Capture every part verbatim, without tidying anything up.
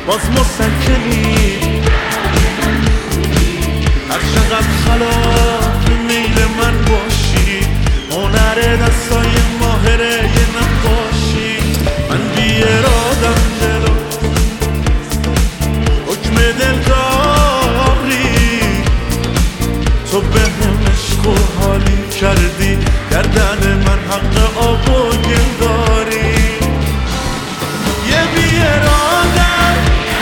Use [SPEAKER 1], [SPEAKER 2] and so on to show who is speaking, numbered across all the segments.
[SPEAKER 1] باز مسکنی هر چقدر خلاف میل من باشی هنر دستای ماهره یه نقاشی من بی ارادم دلو حکم دل داری تو به هم عشق و حالی کردی گردن من حق آب و گل داری یه بی ارادم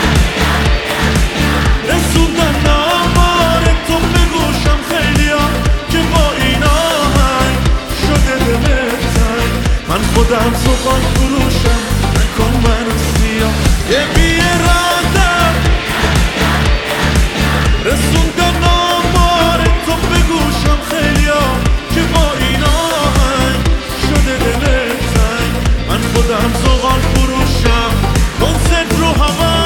[SPEAKER 1] رسوندن آمار تو به گوشم خیلی ها که با این آهنگ شده دلت تنگ من خودم زبان فروشم نکن منو سیاه یه بی ارادم رسوندن آمار تو به گوشم خیلی ها که با این آهنگ شده دلت تنگ من خودم زبان فروشم کنسرت رو هوا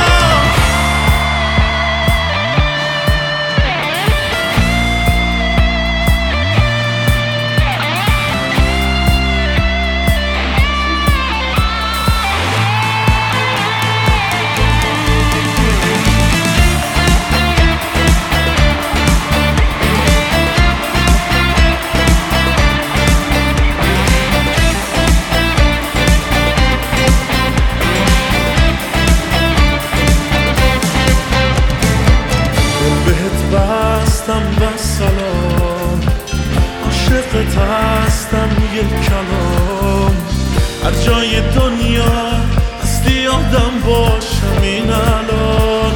[SPEAKER 1] بستم و سلام عاشقت هستم یک کلام هر جای دنیا هستی آدم باشم این الان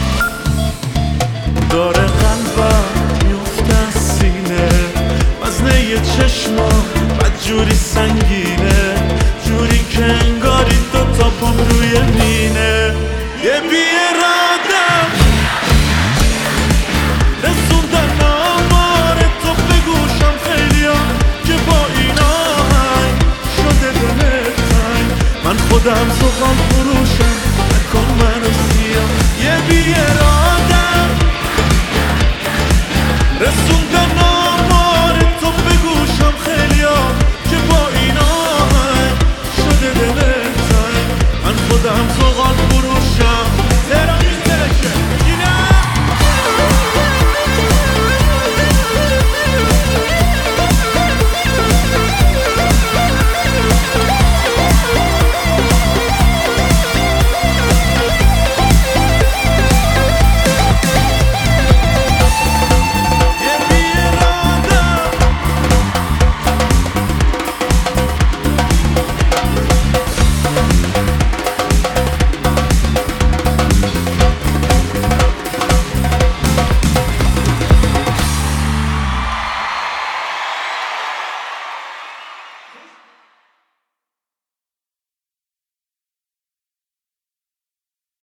[SPEAKER 1] داره قلبم میفته از سینه وزنه یه چشما بد جوری سنگینه جوری که انگاری دوتا پام روی مینه یه بی ارادم رسوندن آمار تو به گوشم خیلی ها که با این آهنگ شده دلت تنگ من خودم زبان فروشم نکن منو سیاه یه بی ارادم رسوندن